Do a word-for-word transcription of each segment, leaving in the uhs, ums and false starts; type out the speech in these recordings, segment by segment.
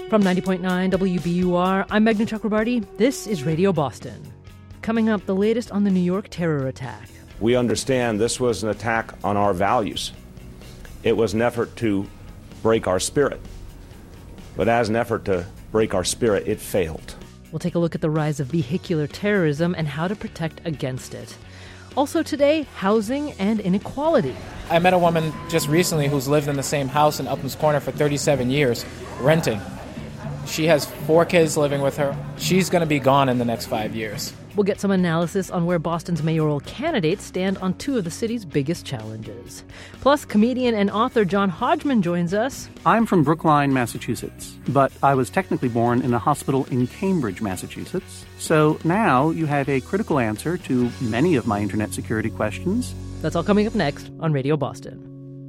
From ninety point nine W B U R, I'm Meghna Chakrabarti. This is Radio Boston. Coming up, the latest on the New York terror attack. We understand this was an attack on our values. It was an effort to break our spirit. But as an effort to break our spirit, it failed. We'll take a look at the rise of vehicular terrorism and how to protect against it. Also today, housing and inequality. I met a woman just recently who's lived in the same house in Upham's Corner for thirty-seven years, renting. She has four kids living with her. She's going to be gone in the next five years. We'll get some analysis on where Boston's mayoral candidates stand on two of the city's biggest challenges. Plus, comedian and author John Hodgman joins us. I'm from Brookline, Massachusetts, but I was technically born in a hospital in Cambridge, Massachusetts. So now you have a critical answer to many of my internet security questions. That's all coming up next on Radio Boston.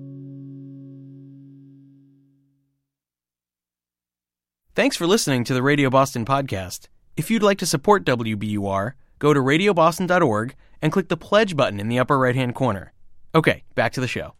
Thanks for listening to the Radio Boston podcast. If you'd like to support W B U R, go to radio boston dot org and click the pledge button in the upper right-hand corner. Okay, back to the show.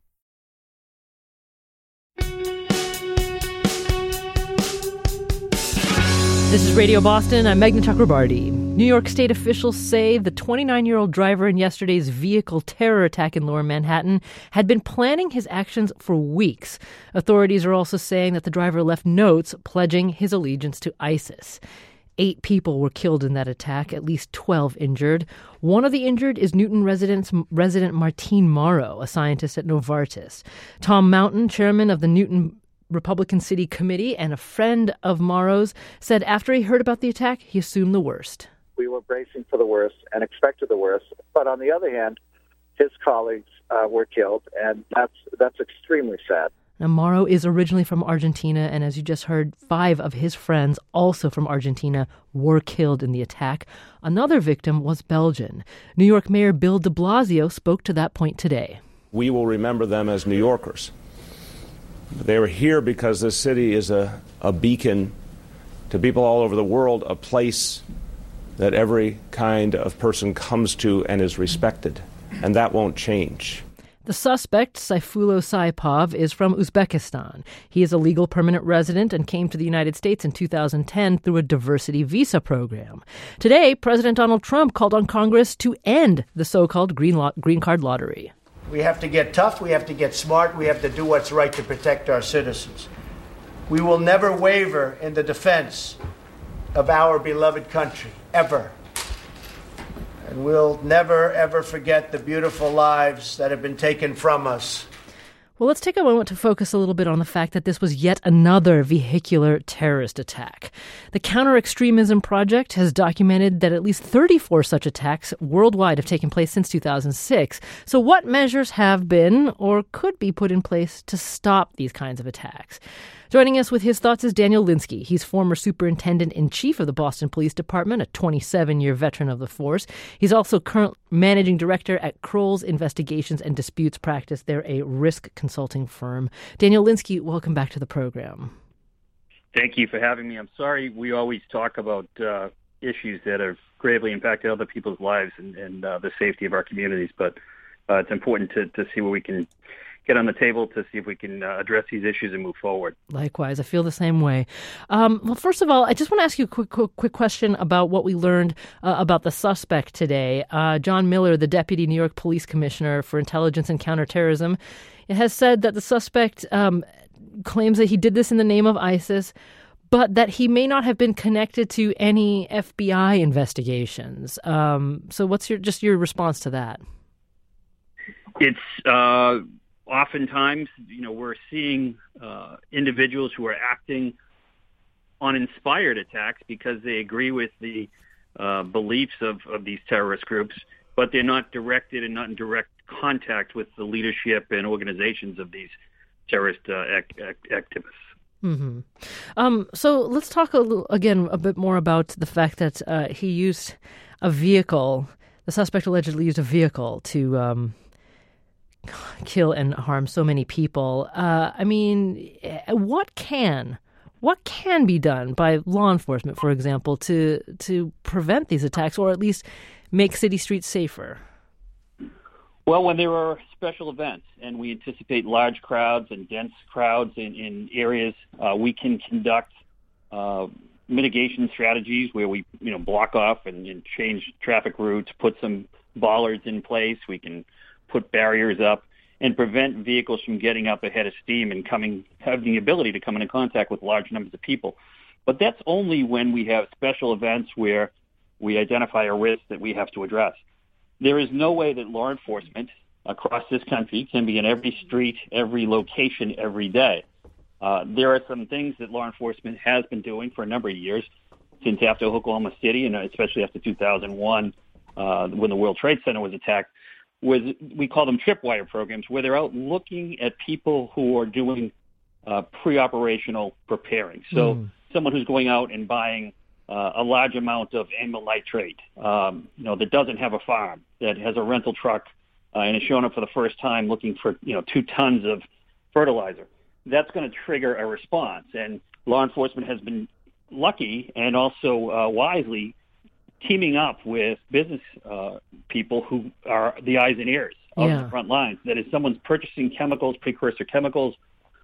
This is Radio Boston. I'm Meghna Chakrabarti. New York State officials say the twenty-nine-year-old driver in yesterday's vehicle terror attack in Lower Manhattan had been planning his actions for weeks. Authorities are also saying that the driver left notes pledging his allegiance to ISIS. Eight people were killed in that attack, at least twelve injured. One of the injured is Newton residents, resident Martine Morrow, a scientist at Novartis. Tom Mountain, chairman of the Newton Republican City Committee and a friend of Morrow's, said after he heard about the attack, he assumed the worst. We were bracing for the worst and expected the worst. But on the other hand, his colleagues uh, were killed, and that's that's extremely sad. Now, Morrow is originally from Argentina, and as you just heard, five of his friends, also from Argentina, were killed in the attack. Another victim was Belgian. New York Mayor Bill de Blasio spoke to that point today. We will remember them as New Yorkers. They were here because this city is a, a beacon to people all over the world, a place that every kind of person comes to and is respected. And that won't change. The suspect, Sayfullo Saipov, is from Uzbekistan. He is a legal permanent resident and came to the United States in two thousand ten through a diversity visa program. Today, President Donald Trump called on Congress to end the so-called green, lo- green card lottery. We have to get tough, we have to get smart, we have to do what's right to protect our citizens. We will never waver in the defense of our beloved country, ever. And we'll never, ever forget the beautiful lives that have been taken from us. Well, let's take a moment to focus a little bit on the fact that this was yet another vehicular terrorist attack. The Counter-Extremism Project has documented that at least thirty-four such attacks worldwide have taken place since two thousand six. So what measures have been or could be put in place to stop these kinds of attacks? Joining us with his thoughts is Daniel Linsky. He's former superintendent-in-chief of the Boston Police Department, a twenty-seven-year veteran of the force. He's also current managing director at Kroll's Investigations and Disputes Practice. They're a risk consulting firm. Daniel Linsky, welcome back to the program. Thank you for having me. I'm sorry we always talk about uh, issues that have gravely impacted other people's lives and, and uh, the safety of our communities, but uh, it's important to, to see what we can get on the table to see if we can uh, address these issues and move forward. Likewise, I feel the same way. Um, well, first of all, I just want to ask you a quick, quick, quick question about what we learned uh, about the suspect today. Uh, John Miller, the Deputy New York Police Commissioner for Intelligence and Counterterrorism, has said that the suspect um, claims that he did this in the name of ISIS, but that he may not have been connected to any F B I investigations. Um, so what's your just your response to that? It's... Uh... Oftentimes, you know, we're seeing uh, individuals who are acting on inspired attacks because they agree with the uh, beliefs of, of these terrorist groups, but they're not directed and not in direct contact with the leadership and organizations of these terrorist uh, ac- ac- activists. Mm-hmm. Um, so let's talk a little, again a bit more about the fact that uh, he used a vehicle. The suspect allegedly used a vehicle to Um, kill and harm so many people. Uh, I mean, what can what can be done by law enforcement, for example, to to prevent these attacks, or at least make city streets safer? Well, when there are special events and we anticipate large crowds and dense crowds in, in areas, uh, we can conduct uh, mitigation strategies where we, you know, block off and, and change traffic routes, put some bollards in place. We can put barriers up and prevent vehicles from getting up ahead of steam and coming, having the ability to come into contact with large numbers of people. But that's only when we have special events where we identify a risk that we have to address. There is no way that law enforcement across this country can be in every street, every location, every day. Uh, there are some things that law enforcement has been doing for a number of years, since after Oklahoma City, and especially after two thousand one, uh, when the World Trade Center was attacked, was we call them tripwire programs, where they're out looking at people who are doing uh, pre-operational preparing. So mm. someone who's going out and buying uh, a large amount of amyl nitrate, um, you know, that doesn't have a farm, that has a rental truck, uh, and is showing up for the first time looking for, you know, two tons of fertilizer. That's going to trigger a response. And law enforcement has been lucky and also uh, wisely teaming up with business uh, people who are the eyes and ears of yeah. the front lines. That is, someone's purchasing chemicals, precursor chemicals,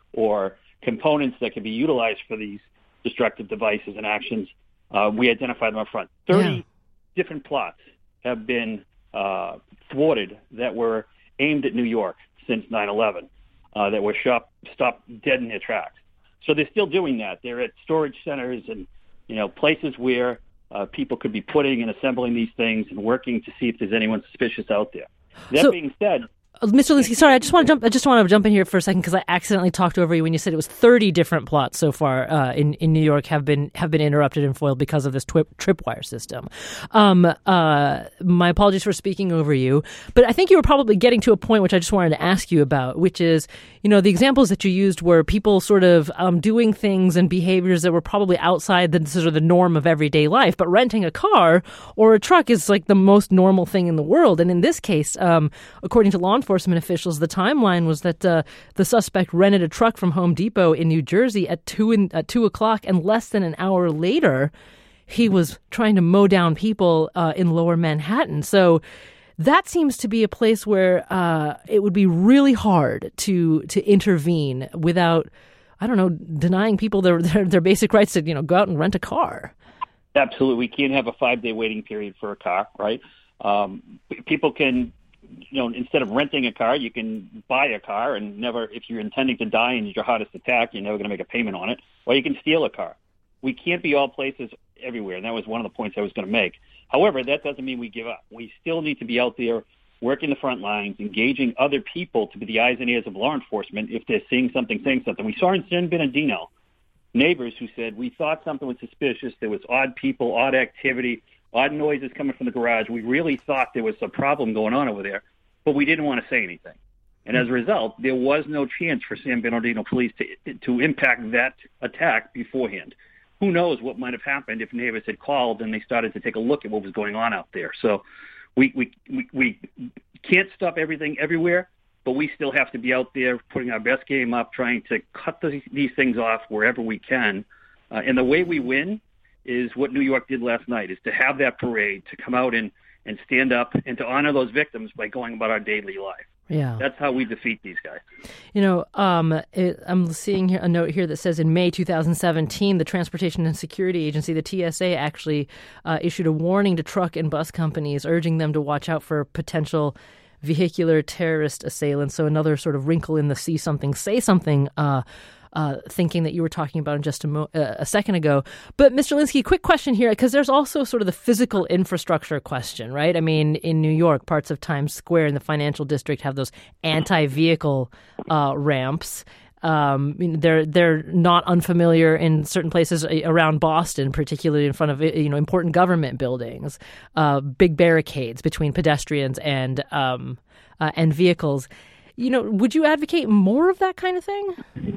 or components that can be utilized for these destructive devices and actions. Uh, we identify them up front. thirty yeah. different plots have been uh, thwarted that were aimed at New York since nine eleven. Uh, that were shop, stopped dead in their tracks. So they're still doing that. They're at storage centers and, you know, places where uh, people could be putting and assembling these things and working to see if there's anyone suspicious out there. That so, being said, uh, Mister Linsky, sorry, I just want to jump. I just want to jump in here for a second because I accidentally talked over you when you said it was thirty different plots so far uh, in in New York have been have been interrupted and foiled because of this twi- tripwire system. Um, uh, my apologies for speaking over you, but I think you were probably getting to a point which I just wanted to ask you about, which is, you know, the examples that you used were people sort of um, doing things and behaviors that were probably outside the sort of the norm of everyday life, but renting a car or a truck is like the most normal thing in the world. And in this case, um, according to law enforcement officials, the timeline was that uh, the suspect rented a truck from Home Depot in New Jersey at two in, at two o'clock, and less than an hour later, he was trying to mow down people uh, in Lower Manhattan. So that seems to be a place where uh, it would be really hard to to intervene without, I don't know, denying people their, their their basic rights to, you know, go out and rent a car. Absolutely, we can't have a five-day waiting period for a car, right? Um, people can. You know, instead of renting a car, you can buy a car and never, if you're intending to die and it's your hardest attack, you're never going to make a payment on it, or you can steal a car. We can't be all places everywhere, and that was one of the points I was going to make. However, that doesn't mean we give up. We still need to be out there working the front lines, engaging other people to be the eyes and ears of law enforcement if they're seeing something, saying something. We saw in San Bernardino neighbors who said, we thought something was suspicious. There was odd people, odd activity, odd noises coming from the garage. We really thought there was a problem going on over there, but we didn't want to say anything. And as a result, there was no chance for San Bernardino police to to impact that attack beforehand. Who knows what might have happened if neighbors had called and they started to take a look at what was going on out there. So we we we, we can't stop everything everywhere, but we still have to be out there putting our best game up, trying to cut the, these things off wherever we can. Uh, and the way we win is what New York did last night, is to have that parade, to come out and, and stand up and to honor those victims by going about our daily life. Yeah. That's how we defeat these guys. You know, um, it, I'm seeing here, a note here that says in May twenty seventeen, the Transportation and Security Agency, the T S A, actually uh, issued a warning to truck and bus companies, urging them to watch out for potential vehicular terrorist assailants. So another sort of wrinkle in the see something, say something uh Uh, thinking that you were talking about in just a, mo- uh, a second ago. But Mister Linsky, quick question here, because there's also sort of the physical infrastructure question, right? I mean, in New York, parts of Times Square in the financial district have those anti-vehicle uh, ramps. Um, they're they're not unfamiliar in certain places around Boston, particularly in front of, you know, important government buildings. Uh, big barricades between pedestrians and um, uh, and vehicles. You know, would you advocate more of that kind of thing?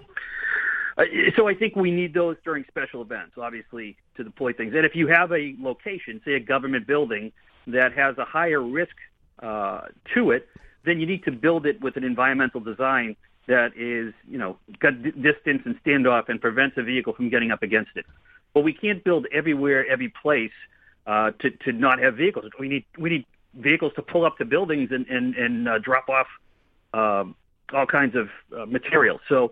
Uh, so I think we need those during special events, obviously, to deploy things. And if you have a location, say a government building, that has a higher risk uh, to it, then you need to build it with an environmental design that is, you know, got d- distance and standoff and prevents a vehicle from getting up against it. But we can't build everywhere, every place uh, to to not have vehicles. We need we need vehicles to pull up to buildings and and and uh, drop off uh, all kinds of uh, material. So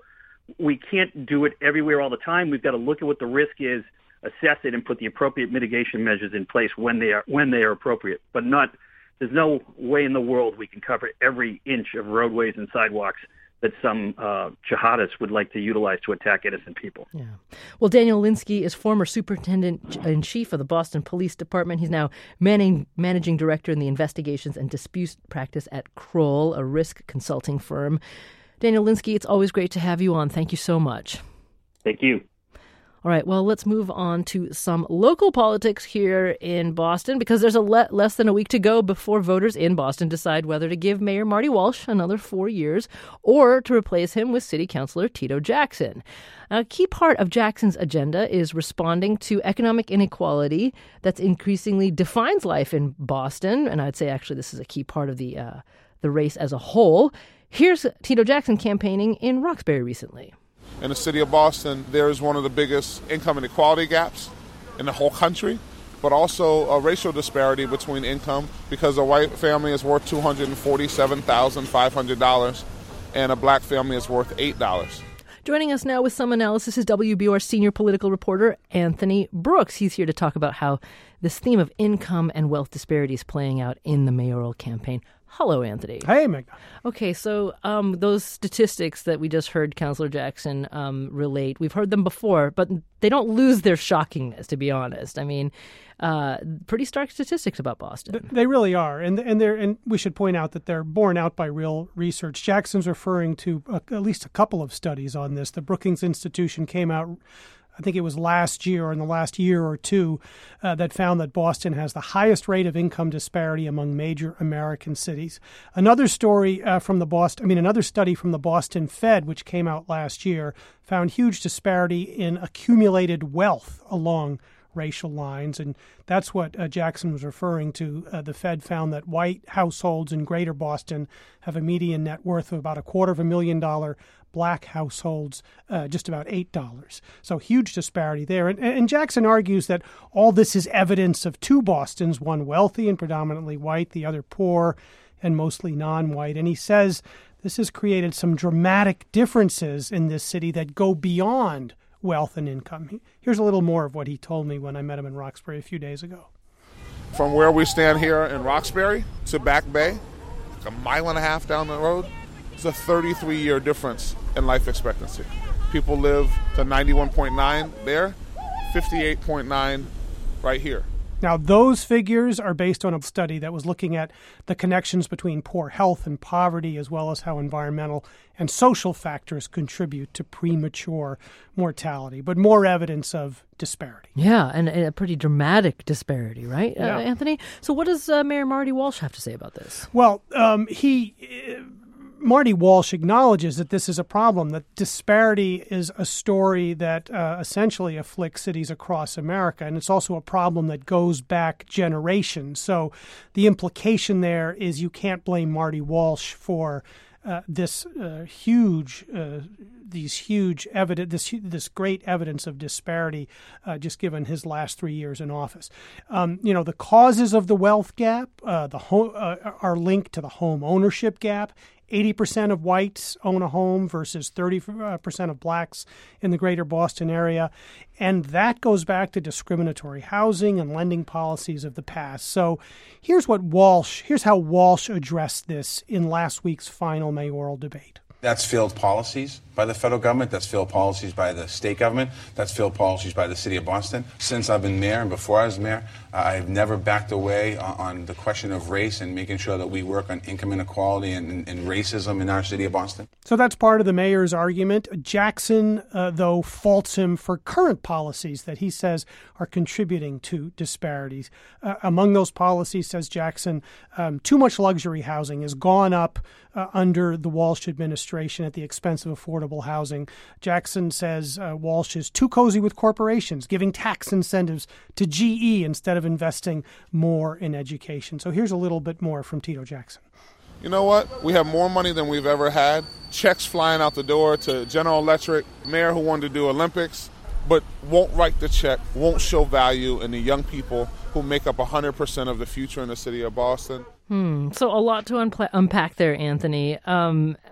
we can't do it everywhere all the time. We've got to look at what the risk is, assess it, and put the appropriate mitigation measures in place when they are when they are appropriate. But not there's no way in the world we can cover every inch of roadways and sidewalks that some uh, jihadists would like to utilize to attack innocent people. Yeah. Well, Daniel Lynskey is former superintendent-in-chief of the Boston Police Department. He's now managing, managing director in the investigations and disputes practice at Kroll, a risk consulting firm. Daniel Lynskey, it's always great to have you on. Thank you so much. Thank you. All right, well, let's move on to some local politics here in Boston, because there's a le- less than a week to go before voters in Boston decide whether to give Mayor Marty Walsh another four years or to replace him with City Councilor Tito Jackson. A key part of Jackson's agenda is responding to economic inequality that increasingly defines life in Boston, and I'd say actually this is a key part of the uh, the race as a whole. Here's Tito Jackson campaigning in Roxbury recently. In the city of Boston, there is one of the biggest income inequality gaps in the whole country, but also a racial disparity between income, because a white family is worth two hundred forty-seven thousand five hundred dollars and a black family is worth eight dollars. Joining us now with some analysis is W B U R senior political reporter Anthony Brooks. He's here to talk about how this theme of income and wealth disparity is playing out in the mayoral campaign. Hello, Anthony. Hey, Magda. Okay, so um, those statistics that we just heard Councilor Jackson um, relate, we've heard them before, but they don't lose their shockingness, to be honest. I mean, uh, pretty stark statistics about Boston. They really are, and and they're and we should point out that they're borne out by real research. Jackson's referring to a, at least a couple of studies on this. The Brookings Institution came out, I think it was last year or in the last year or two, uh, that found that Boston has the highest rate of income disparity among major American cities. Another story uh, from the Boston, I mean, another study from the Boston Fed, which came out last year, found huge disparity in accumulated wealth along racial lines. And that's what uh, Jackson was referring to. Uh, the Fed found that white households in greater Boston have a median net worth of about a quarter of a million dollar, black households uh, just about eight dollars. So huge disparity there. And, and Jackson argues that all this is evidence of two Bostons, one wealthy and predominantly white, the other poor and mostly non-white. And he says this has created some dramatic differences in this city that go beyond wealth and income. Here's a little more of what he told me when I met him in Roxbury a few days ago. From where we stand here in Roxbury to Back Bay, like a mile and a half down the road, it's a thirty-three year difference in life expectancy. People live to ninety-one point nine there, fifty-eight point nine right here. Now, those figures are based on a study that was looking at the connections between poor health and poverty, as well as how environmental and social factors contribute to premature mortality, but more evidence of disparity. Yeah, and, and a pretty dramatic disparity, right, Yeah. uh, Anthony? So what does uh, Mayor Marty Walsh have to say about this? Well, um, he... Uh, Marty Walsh acknowledges that this is a problem, that disparity is a story that uh, essentially afflicts cities across America, and it's also a problem that goes back generations. So the implication there is you can't blame Marty Walsh for uh, this uh, huge, uh, these huge evidence, this this great evidence of disparity, uh, just given his last three years in office. Um, you know, the causes of the wealth gap, uh, the ho- uh, are linked to the home ownership gap. eighty percent of whites own a home versus thirty percent of blacks in the greater Boston area. And that goes back to discriminatory housing and lending policies of the past. So here's what Walsh, here's how Walsh addressed this in last week's final mayoral debate. That's failed policies by the federal government. That's failed policies by the state government. That's failed policies by the city of Boston. Since I've been mayor and before I was mayor, uh, I've never backed away on, on the question of race and making sure that we work on income inequality and, and, and racism in our city of Boston. So that's part of the mayor's argument. Jackson, uh, though, faults him for current policies that he says are contributing to disparities. Uh, among those policies, says Jackson, um, too much luxury housing has gone up uh, under the Walsh administration at the expense of affordable housing. Jackson says uh, Walsh is too cozy with corporations, giving tax incentives to G E instead of investing more in education. So here's a little bit more from Tito Jackson. You know what? We have more money than we've ever had. Checks flying out the door to General Electric, mayor who wanted to do Olympics, but won't write the check, won't show value in the young people who make up one hundred percent of the future in the city of Boston. Hmm. So a lot to unpla- unpack there, Anthony. Um,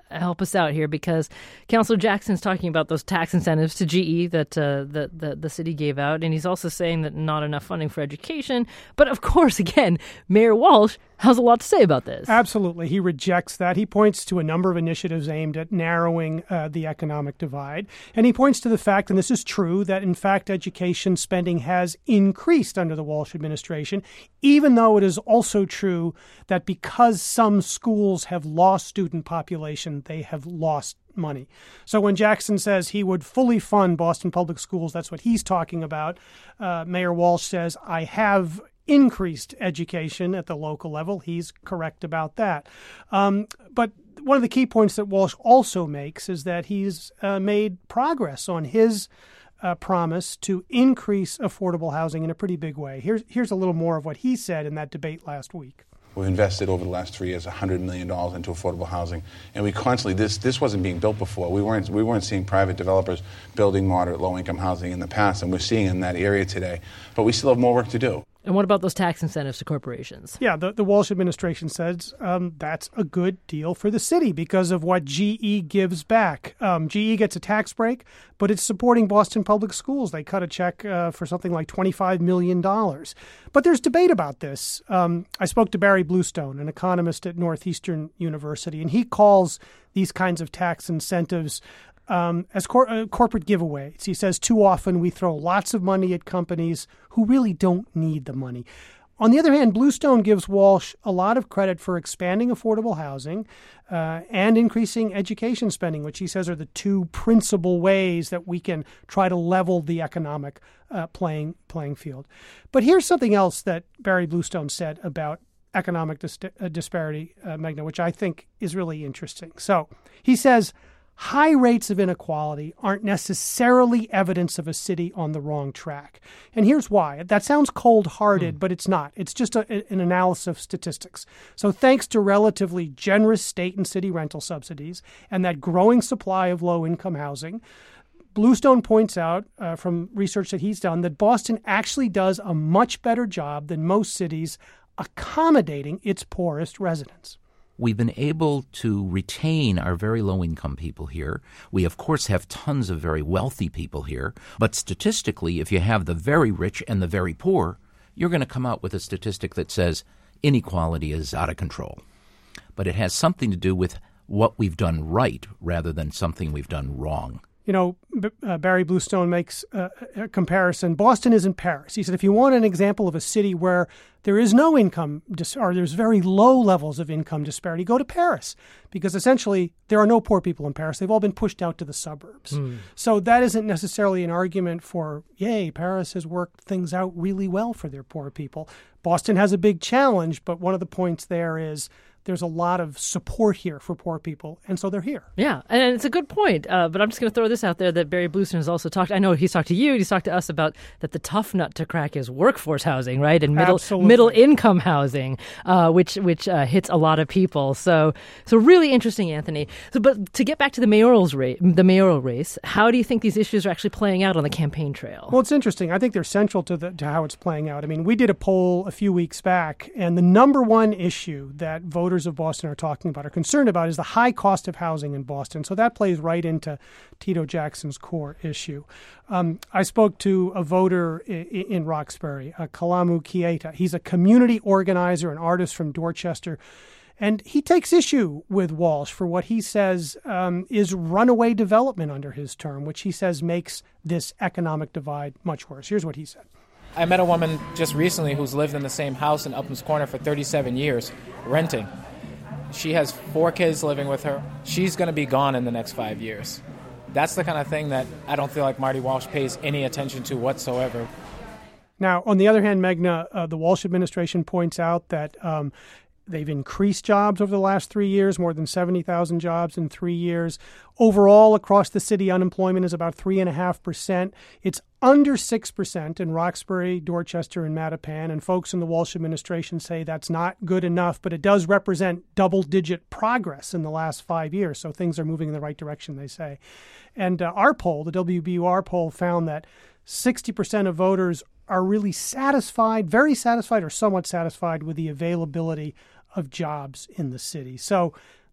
help us out here, because Councilor Jackson's talking about those tax incentives to G E that uh, the, the the city gave out, and he's also saying that not enough funding for education. But of course, again, Mayor Walsh has a lot to say about this. Absolutely. He rejects that. He points to a number of initiatives aimed at narrowing uh, the economic divide. And he points to the fact, and this is true, that in fact education spending has increased under the Walsh administration, even though it is also true that because some schools have lost student population, they have lost money. So when Jackson says he would fully fund Boston Public Schools, that's what he's talking about. Uh, Mayor Walsh says, I have increased education at the local level. He's correct about that. Um, but one of the key points that Walsh also makes is that he's uh, made progress on his uh, promise to increase affordable housing in a pretty big way. Here's, here's a little more of what he said in that debate last week. We've invested over the last three years one hundred million dollars into affordable housing, and we constantly this this wasn't being built before. We weren't we weren't seeing private developers building moderate low income housing in the past, and we're seeing it in that area today. But we still have more work to do. And what about those tax incentives to corporations? Yeah, the, the Walsh administration says um, that's a good deal for the city because of what G E gives back. Um, G E gets a tax break, but it's supporting Boston Public Schools. They cut a check uh, for something like twenty-five million dollars. But there's debate about this. Um, I spoke to Barry Bluestone, an economist at Northeastern University, and he calls these kinds of tax incentives Um, as cor- uh, corporate giveaways. He says too often we throw lots of money at companies who really don't need the money. On the other hand, Bluestone gives Walsh a lot of credit for expanding affordable housing uh, and increasing education spending, which he says are the two principal ways that we can try to level the economic uh, playing playing field. But here's something else that Barry Bluestone said about economic dis- uh, disparity, uh, Meghna, which I think is really interesting. So he says, high rates of inequality aren't necessarily evidence of a city on the wrong track. And here's why. That sounds cold-hearted, mm. but it's not. It's just a, an analysis of statistics. So thanks to relatively generous state and city rental subsidies and that growing supply of low-income housing, Bluestone points out uh, from research that he's done that Boston actually does a much better job than most cities accommodating its poorest residents. We've been able to retain our very low-income people here. We, of course, have tons of very wealthy people here. But statistically, if you have the very rich and the very poor, you're going to come out with a statistic that says inequality is out of control. But it has something to do with what we've done right rather than something we've done wrong. You know, uh, Barry Bluestone makes uh, a comparison. Boston isn't Paris. He said, if you want an example of a city where there is no income dis- or there's very low levels of income disparity, go to Paris, because essentially there are no poor people in Paris. They've all been pushed out to the suburbs. Mm. So that isn't necessarily an argument for, yay, Paris has worked things out really well for their poor people. Boston has a big challenge, but one of the points there is there's a lot of support here for poor people, and so they're here. Yeah, and it's a good point, uh, but I'm just going to throw this out there that Barry Bluestone has also talked, I know he's talked to you, he's talked to us about that the tough nut to crack is workforce housing, right, and middle Absolutely. middle income housing, uh, which which uh, hits a lot of people. So so really interesting, Anthony. So, but to get back to the mayoral's race, the mayoral race, how do you think these issues are actually playing out on the campaign trail? Well, it's interesting. I think they're central to the to how it's playing out. I mean, we did a poll a few weeks back, and the number one issue that voters of Boston are talking about, are concerned about, is the high cost of housing in Boston. So that plays right into Tito Jackson's core issue. Um, I spoke to a voter in, in Roxbury, uh, Kalamu Kieta. He's a community organizer, an artist from Dorchester. And he takes issue with Walsh for what he says um, is runaway development under his term, which he says makes this economic divide much worse. Here's what he said. I met a woman just recently who's lived in the same house in Upham's Corner for thirty-seven years, renting. She has four kids living with her. She's going to be gone in the next five years. That's the kind of thing that I don't feel like Marty Walsh pays any attention to whatsoever. Now, on the other hand, Meghna, uh, the Walsh administration points out that um, they've increased jobs over the last three years, more than seventy thousand jobs in three years. Overall, across the city, unemployment is about three point five percent. It's under six percent in Roxbury, Dorchester, and Mattapan. And folks in the Walsh administration say that's not good enough, but it does represent double-digit progress in the last five years. So things are moving in the right direction, they say. And uh, our poll, the W B U R poll, found that sixty percent of voters are really satisfied, very satisfied, or somewhat satisfied with the availability of jobs in the city. So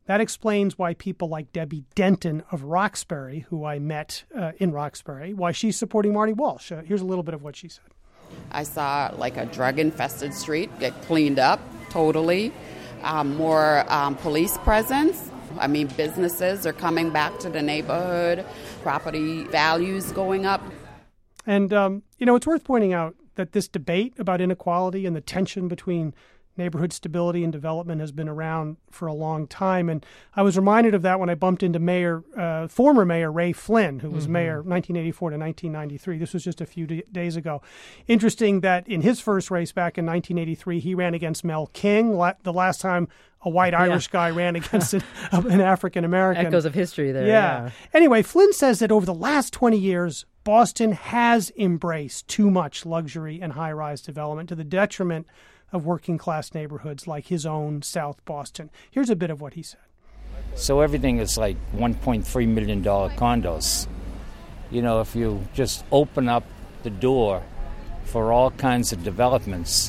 That explains why people like Debbie Denton of Roxbury, who I met uh, in Roxbury, why she's supporting Marty Walsh. Uh, here's a little bit of what she said. I saw like a drug-infested street get cleaned up totally, um, more um, police presence. I mean, businesses are coming back to the neighborhood, property values going up. And, um, you know, it's worth pointing out that this debate about inequality and the tension between neighborhood stability and development has been around for a long time. And I was reminded of that when I bumped into Mayor, uh, former Mayor Ray Flynn, who was mm-hmm. mayor nineteen eighty-four to nineteen ninety-three. This was just a few d- days ago. Interesting that in his first race back in nineteen eighty-three, he ran against Mel King, la- the last time a white Irish yeah. guy ran against an, an African-American. Echoes of history there. Yeah. yeah. Anyway, Flynn says that over the last twenty years, Boston has embraced too much luxury and high-rise development to the detriment of working-class neighborhoods like his own South Boston. Here's a bit of what he said. So everything is like one point three million dollars condos. You know, if you just open up the door for all kinds of developments,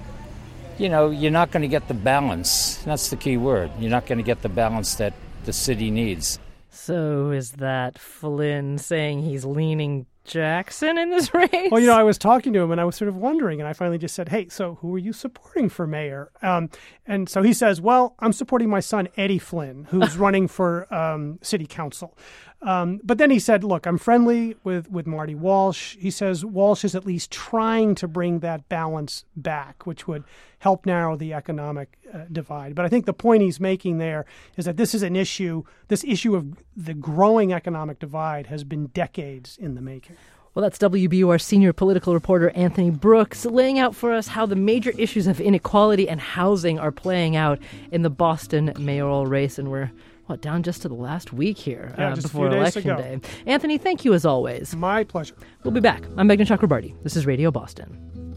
you know, you're not going to get the balance. That's the key word. You're not going to get the balance that the city needs. So is that Flynn saying he's leaning Jackson in this race? Well, you know, I was talking to him and I was sort of wondering, and I finally just said, hey, so who are you supporting for mayor? Um, and so he says, well, I'm supporting my son, Eddie Flynn, who's running for um, city council. Um, but then he said, look, I'm friendly with, with Marty Walsh. He says Walsh is at least trying to bring that balance back, which would help narrow the economic uh, divide. But I think the point he's making there is that this is an issue, this issue of the growing economic divide has been decades in the making. Well, that's W B U R senior political reporter Anthony Brooks laying out for us how the major issues of inequality and housing are playing out in the Boston mayoral race. And we're What, down just to the last week here yeah, uh, just before a few days Election ago. Day. Anthony, thank you as always. My pleasure. We'll be back. I'm Meghna Chakrabarti. This is Radio Boston.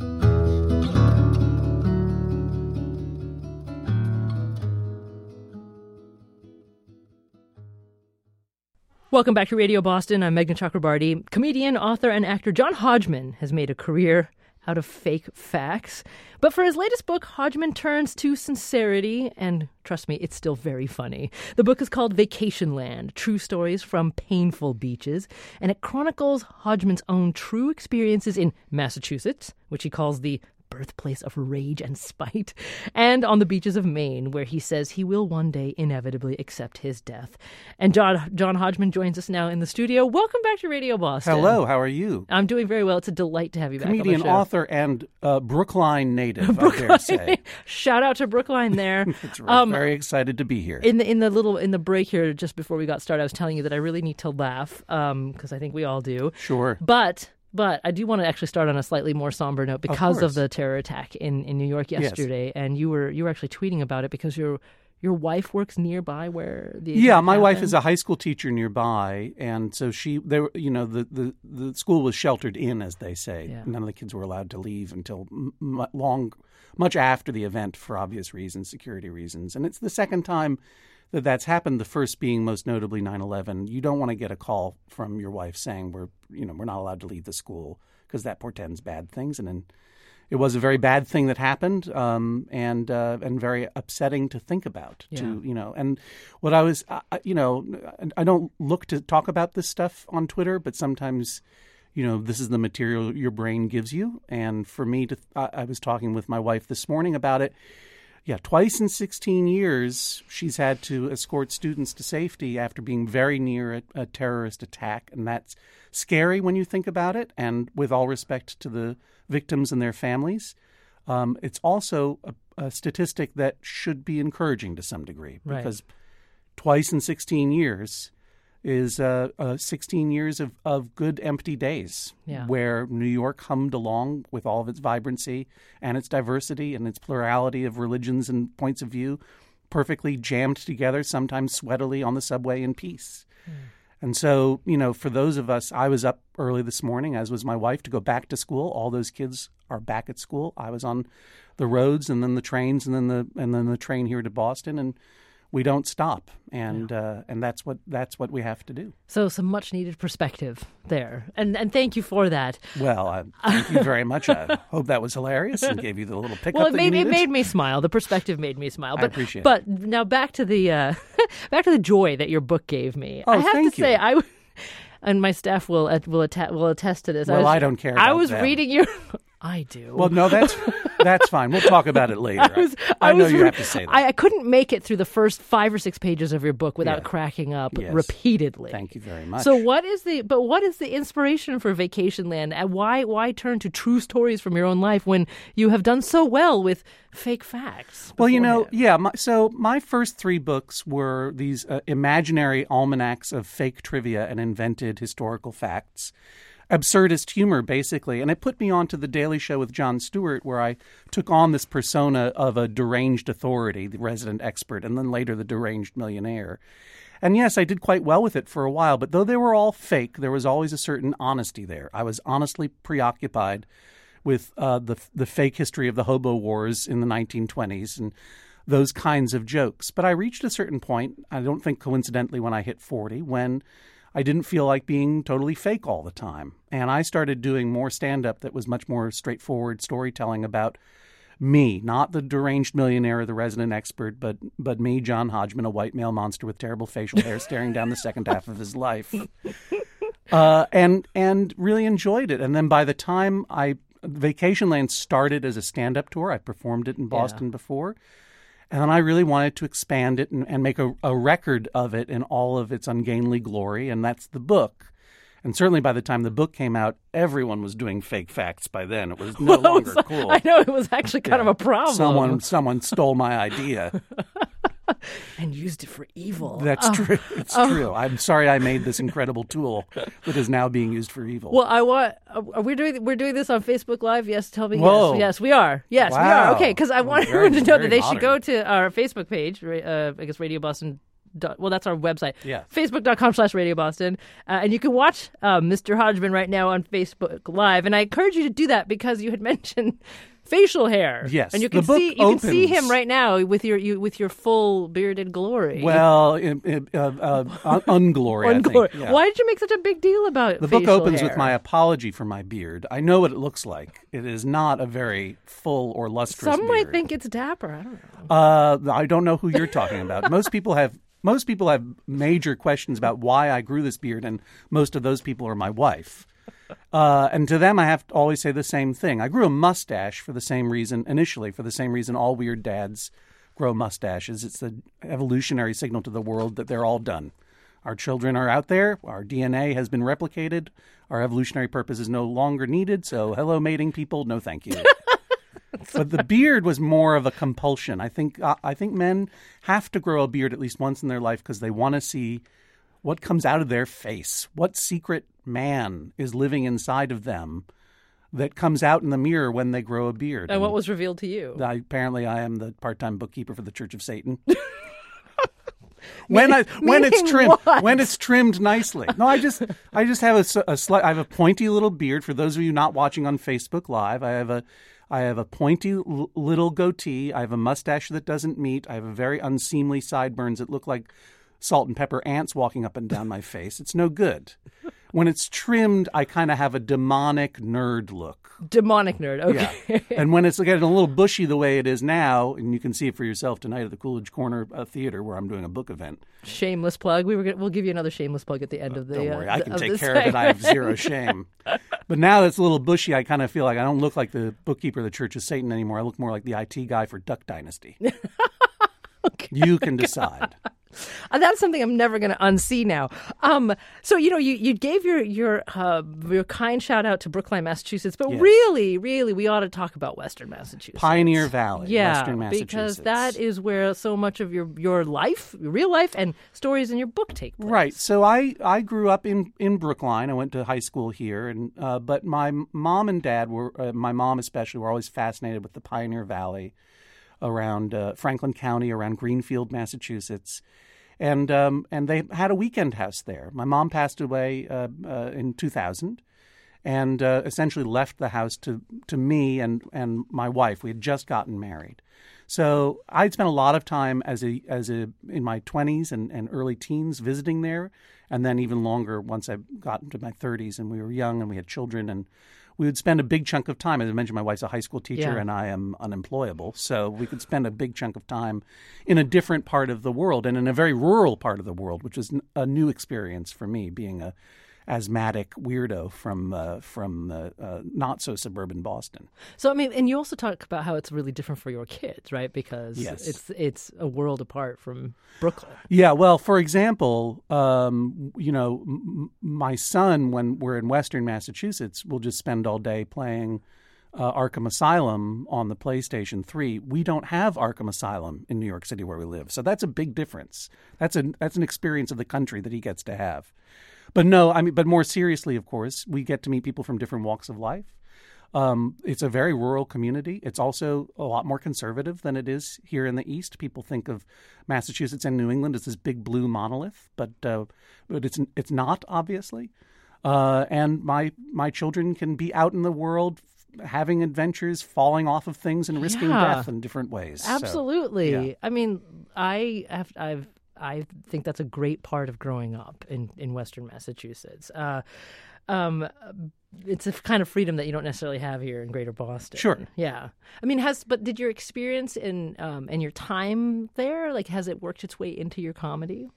Welcome back to Radio Boston. I'm Meghna Chakrabarti. Comedian, author, and actor John Hodgman has made a career out of fake facts. But for his latest book, Hodgman turns to sincerity, and trust me, it's still very funny. The book is called Vacation Land, True Stories from Painful Beaches, and it chronicles Hodgman's own true experiences in Massachusetts, which he calls the birthplace of rage and spite, and on the beaches of Maine, where he says he will one day inevitably accept his death. And John John Hodgman joins us now in the studio. Welcome back to Radio Boston. Hello, how are you? I'm doing very well. It's a delight to have you back on the show. Comedian, author, and uh, Brookline native, Brookline. I dare say. Shout out to Brookline there. That's right. Um, very excited to be here. In the in the little in the break here, just before we got started, I was telling you that I really need to laugh because um, I think we all do. Sure. But. But I do want to actually start on a slightly more somber note because of, of the terror attack in, in New York yesterday. Yes. And you were you were actually tweeting about it because your your wife works nearby where the yeah, my happened. wife is a high school teacher nearby, and so she there you know the, the, the school was sheltered in, as they say. Yeah. None of the kids were allowed to leave until m- long much after the event for obvious reasons, security reasons, and it's the second time that that's happened, the first being most notably nine eleven. You don't want to get a call from your wife saying we're, you know, we're not allowed to leave the school because that portends bad things. And then it was a very bad thing that happened um, and uh, and very upsetting to think about. Yeah. To, you know, and what I was, uh, you know, I don't look to talk about this stuff on Twitter, but sometimes, you know, this is the material your brain gives you. And for me, to, uh, I was talking with my wife this morning about it. Yeah, twice in sixteen years, she's had to escort students to safety after being very near a, a terrorist attack. And that's scary when you think about it. And with all respect to the victims and their families, um, it's also a, a statistic that should be encouraging to some degree. Right. Because twice in sixteen years is uh, uh, sixteen years of, of good empty days yeah. where New York hummed along with all of its vibrancy and its diversity and its plurality of religions and points of view, perfectly jammed together, sometimes sweatily on the subway in peace. Mm. And so, you know, for those of us, I was up early this morning, as was my wife, to go back to school. All those kids are back at school. I was on the roads and then the trains and then the and then the train here to Boston, and we don't stop, and yeah. uh, and that's what that's what we have to do. So some much needed perspective there, and and thank you for that. Well, uh, thank you very much. I hope that was hilarious and gave you the little pickup. Well, it that made you it made me smile. The perspective made me smile. But, I appreciate but it. But now back to the uh, to back to the joy that your book gave me. Oh, I have thank to say, you. I and my staff will will attest will attest to this. Well, I, was, I don't care. About I was them. reading your. I do. Well, no, that's that's fine. We'll talk about it later. I, was, I, I know was, you have to say that. I, I couldn't make it through the first five or six pages of your book without Yeah. cracking up Yes. repeatedly. Thank you very much. So, what is the but what is the inspiration for Vacationland, and why why turn to true stories from your own life when you have done so well with fake facts? Well, you know, beforehand? yeah. My, so my first three books were these uh, imaginary almanacs of fake trivia and invented historical facts. Absurdist humor, basically. And it put me on to The Daily Show with Jon Stewart, where I took on this persona of a deranged authority, the resident expert, and then later the deranged millionaire. And yes, I did quite well with it for a while, but though they were all fake, there was always a certain honesty there. I was honestly preoccupied with uh, the the fake history of the hobo wars in the nineteen twenties and those kinds of jokes. But I reached a certain point, I don't think coincidentally when I hit forty, when I didn't feel like being totally fake all the time. And I started doing more stand-up that was much more straightforward storytelling about me, not the deranged millionaire or the resident expert, but but me, John Hodgman, a white male monster with terrible facial hair staring down the second half of his life. Uh, and and really enjoyed it. And then by the time I Vacationland started as a stand-up tour, I performed it in Boston yeah. before. And then I really wanted to expand it and, and make a, a record of it in all of its ungainly glory, and that's the book. And certainly by the time the book came out, everyone was doing fake facts by then. It was no well, longer it was, cool. I know, it was actually kind yeah. of a problem. Someone, someone stole my idea. And used it for evil. That's oh. true. It's oh. true. I'm sorry I made this incredible tool that is now being used for evil. Well, I want. Are we doing? We're doing this on Facebook Live. Yes, tell me. Whoa. Yes, yes, we are. Yes, wow. we are. Okay, because I want very, everyone to know that they modern. should go to our Facebook page. Uh, I guess Radio Boston. Well, that's our website. Yeah. Facebook.com slash Radio Boston. Uh, and you can watch uh, Mister Hodgman right now on Facebook Live. And I encourage you to do that because you had mentioned facial hair. Yes. And you can the book see you opens. can see him right now with your you, with your full bearded glory. Well, it, it, uh, uh, unglory, I Unglory. think. Yeah. Why did you make such a big deal about The facial book opens hair? with my apology for my beard. I know what it looks like. It is not a very full or lustrous Some beard. might think it's dapper. I don't know. Uh, I don't know who you're talking about. Most people have most people have major questions about why I grew this beard, and most of those people are my wife. Uh, and to them, I have to always say the same thing. I grew a mustache for the same reason, initially, for the same reason all weird dads grow mustaches. It's an evolutionary signal to the world that they're all done. Our children are out there. Our D N A has been replicated. Our evolutionary purpose is no longer needed. So hello, mating people. No, thank you. But the beard was more of a compulsion. I think uh, I think men have to grow a beard at least once in their life because they want to see what comes out of their face, what secret man is living inside of them that comes out in the mirror when they grow a beard. And, and what was revealed to you? I, apparently, I am the part-time bookkeeper for the Church of Satan. when I when it's trimmed what? when it's trimmed nicely. No, I just I just have a, a slight. I have a pointy little beard. For those of you not watching on Facebook Live, I have a. I have a pointy l- little goatee. I have a mustache that doesn't meet. I have a very unseemly sideburns that look like salt and pepper ants walking up and down my face. It's no good. When it's trimmed, I kind of have a demonic nerd look. Demonic nerd, okay. Yeah. And when it's getting a little bushy the way it is now, and you can see it for yourself tonight at the Coolidge Corner uh, Theater where I'm doing a book event. Shameless plug. We were gonna, we'll give you another shameless plug at the end of the. Don't worry, uh, I can of take this care of it. I have zero shame. But now that's a little bushy, I kind of feel like I don't look like the bookkeeper of the Church of Satan anymore. I look more like the I T guy for Duck Dynasty. Okay. You can decide. Uh, that's something I'm never going to unsee now. Um, so you know, you, you gave your your uh, your kind shout out to Brookline, Massachusetts, but yes. really, really, we ought to talk about Western Massachusetts, Pioneer Valley, yeah, Western Massachusetts, because that is where so much of your your life, your real life, and stories in your book take place. Right. So I, I grew up in, in Brookline. I went to high school here, and uh, but my mom and dad were uh, my mom especially were always fascinated with the Pioneer Valley around uh, Franklin County, around Greenfield, Massachusetts. And um, and they had a weekend house there. My mom passed away uh, uh, in two thousand, and uh, essentially left the house to to me and, and my wife. We had just gotten married, so I'd spent a lot of time as a as a in my twenties and, and early teens visiting there, and then even longer once I got into my thirties and we were young and we had children and we would spend a big chunk of time. As I mentioned, my wife's a high school teacher Yeah. and I am unemployable. So we could spend a big chunk of time in a different part of the world and in a very rural part of the world, which was a new experience for me, being a asthmatic weirdo from uh, from uh, uh, not so suburban Boston. So I mean, and you also talk about how it's really different for your kids, right? Because Yes. it's it's a world apart from Brooklyn. Yeah, well, for example, um, you know, m- my son, when we're in Western Massachusetts, will just spend all day playing uh, Arkham Asylum on the PlayStation three. We don't have Arkham Asylum in New York City where we live, so that's a big difference. That's a that's an experience of the country that he gets to have. But no, I mean, but more seriously, of course, we get to meet people from different walks of life. Um, it's a very rural community. It's also a lot more conservative than it is here in the East. People think of Massachusetts and New England as this big blue monolith, but uh, but it's it's not, obviously. Uh, and my my children can be out in the world, having adventures, falling off of things, and risking Yeah. death in different ways. So, Absolutely. yeah. I mean, I have I've I think that's a great part of growing up in, in Western Massachusetts. Uh, um, it's a kind of freedom that you don't necessarily have here in Greater Boston. Sure. Yeah. I mean, has but did your experience in um, and your time there, like, has it worked its way into your comedy?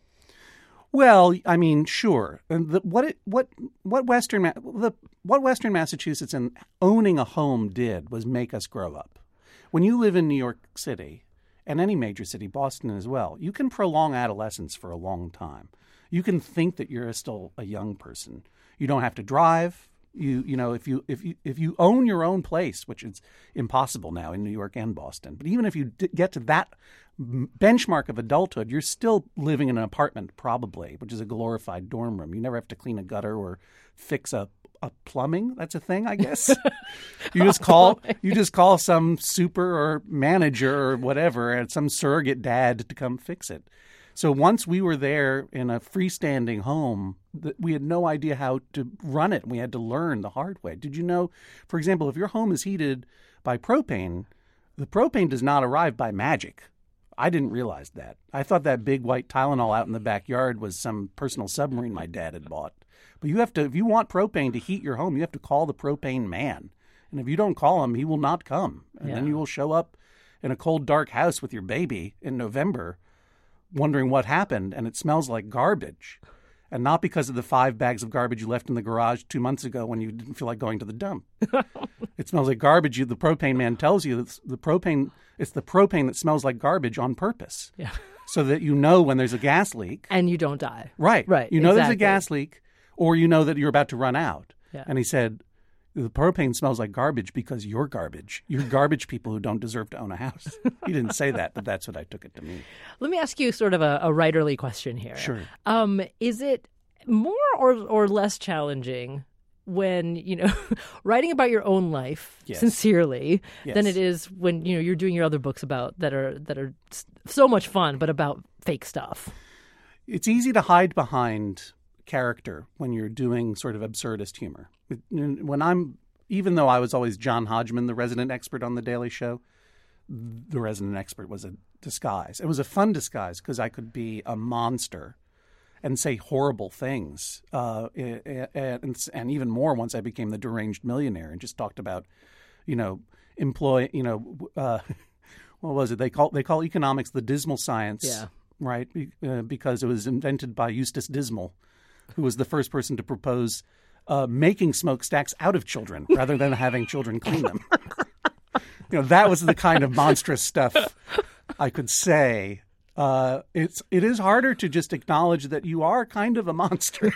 Well, I mean, sure. And the, what it what what Western Ma- the what Western Massachusetts and owning a home did was make us grow up. When you live in New York City, and any major city, Boston as well, you can prolong adolescence for a long time. You can think that you're still a young person. You don't have to drive. You you know if you if you if you own your own place, which is impossible now in New York and Boston, but even if you d- get to that m- benchmark of adulthood, you're still living in an apartment probably, which is a glorified dorm room. You never have to clean a gutter or fix a a plumbing. That's a thing, I guess. You just call you just call some super or manager or whatever and some surrogate dad to come fix it. So once we were there in a freestanding home, th- we had no idea how to run it. We had to learn the hard way. Did you know, for example, if your home is heated by propane, the propane does not arrive by magic. I didn't realize that. I thought that big white Tylenol out in the backyard was some personal submarine my dad had bought. But you have to, if you want propane to heat your home, you have to call the propane man. And if you don't call him, he will not come. And Yeah. then you will show up in a cold, dark house with your baby in November wondering what happened, and it smells like garbage. And not because of the five bags of garbage you left in the garage two months ago when you didn't feel like going to the dump. It smells like garbage. You, the propane man tells you it's the propane, it's the propane that smells like garbage on purpose. Yeah. So that you know when there's a gas leak. And you don't die. Right. Right. You know there's a exactly. gas leak, or you know that you're about to run out. Yeah. And he said, the propane smells like garbage because you're garbage. You're garbage people who don't deserve to own a house. He didn't say that, but that's what I took it to mean. Let me ask you sort of a, a writerly question here. Sure. Um, is it more or, or less challenging when, you know, writing about your own life Yes. sincerely Yes. than it is when, you know, you're doing your other books about that are that are s- so much fun, but about fake stuff? It's easy to hide behind character when you're doing sort of absurdist humor. When I'm, even though I was always John Hodgman, the resident expert on The Daily Show, the resident expert was a disguise. It was a fun disguise because I could be a monster and say horrible things. Uh, and, and even more once I became the deranged millionaire and just talked about, you know, employ, you know, uh, what was it? They call, they call economics the dismal science. Yeah. Right? Uh, because it was invented by Eustace Dismal, who was the first person to propose uh, making smokestacks out of children rather than having children clean them. You know, that was the kind of monstrous stuff I could say. Uh, it's it is harder to just acknowledge that you are kind of a monster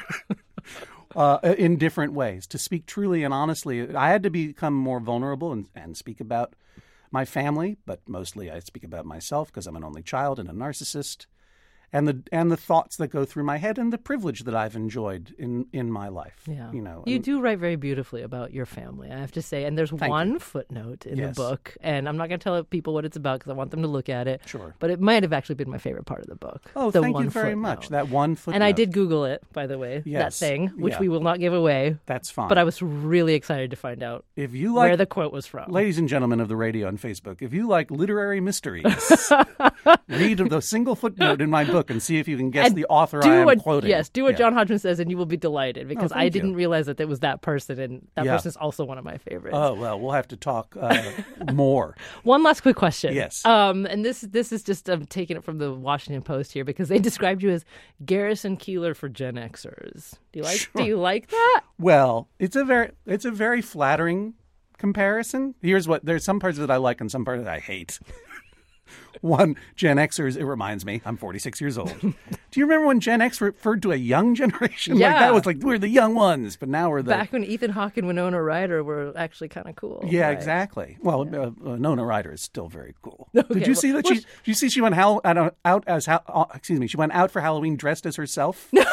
uh, in different ways. To speak truly and honestly, I had to become more vulnerable and, and speak about my family, but mostly I speak about myself because I'm an only child and a narcissist. And the and the thoughts that go through my head and the privilege that I've enjoyed in, in my life. Yeah. You know, You and- do write very beautifully about your family, I have to say. And there's Thank one you. footnote in Yes. the book, and I'm not going to tell people what it's about because I want them to look at it. Sure. But it might have actually been my favorite part of the book. Oh, the thank one you very footnote. much. That one footnote. And I did Google it, by the way, that Yes. thing, which Yeah. we will not give away. That's fine. But I was really excited to find out If you like, where the quote was from. ladies and gentlemen of the radio and Facebook, if you like literary mysteries, read the single footnote in my book book and see if you can guess And the author do I am what, quoting. Yes, do what Yeah. John Hodgman says, and you will be delighted because Oh, I thank didn't you. realize that it was that person, and that Yeah. person is also one of my favorites. Oh, well, we'll have to talk uh, more. One last quick question. Yes. Um, and this this is just I'm taking it from the Washington Post here because they described you as Garrison Keillor for Gen Xers. Do you like Sure. Do you like that? Well, it's a very it's a very flattering comparison. Here's what there's some parts that I like and some parts that I hate. One, Gen Xers, it reminds me, I'm forty-six years old. Do you remember when Gen X referred to a young generation? Yeah. Like that was like, we're the young ones, but now we're the... Back when Ethan Hawke and Winona Ryder were actually kind of cool. Yeah, right? exactly. Well, uh, uh, Winona Ryder is still very cool. Okay, Did you see well, that? She, did you see she went hal- out, out as ha- uh, excuse me? She went out for Halloween dressed as herself. No.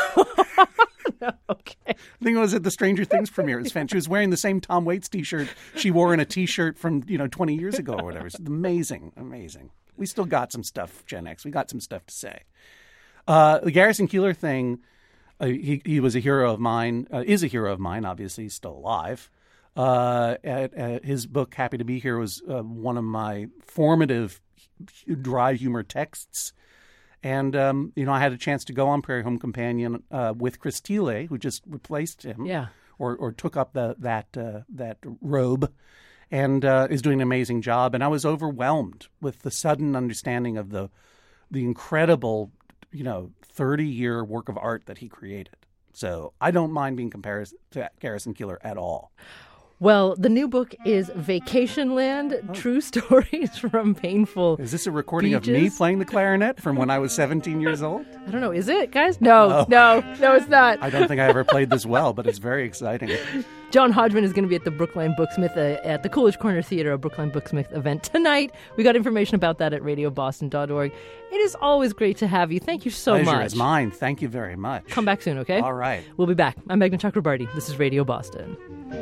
Okay. I think it was at the Stranger Things premiere. It was fan- She was wearing the same Tom Waits T-shirt she wore in a T-shirt from you know twenty years ago or whatever. It's amazing, amazing. We still got some stuff, Gen X. We got some stuff to say. Uh, the Garrison Keillor thing. Uh, he he was a hero of mine. Uh, is a hero of mine. Obviously, he's still alive. Uh, at, at his book "Happy to Be Here" was uh, one of my formative dry humor texts. And, um, you know, I had a chance to go on Prairie Home Companion uh, with Chris Thiele, who just replaced him. Yeah. Or, or took up the, that uh, that robe and uh, is doing an amazing job. And I was overwhelmed with the sudden understanding of the the incredible, you know, thirty-year work of art that he created. So I don't mind being compared to Garrison Keillor at all. Well, the new book is Vacation Land, Oh. True Stories from Painful Is this a recording Beaches? of me playing the clarinet from when I was seventeen years old? I don't know. Is it, guys? No, No. no, no, it's not. I don't think I ever played this well, but it's very exciting. John Hodgman is going to be at the Brookline Booksmith, uh, at the Coolidge Corner Theater, a Brookline Booksmith event tonight. We got information about that at radio boston dot org. It is always great to have you. Thank you so Pleasure much. is mine. Thank you very much. Come back soon, okay? All right. We'll be back. I'm Meghna Chakrabarty. This is Radio Boston.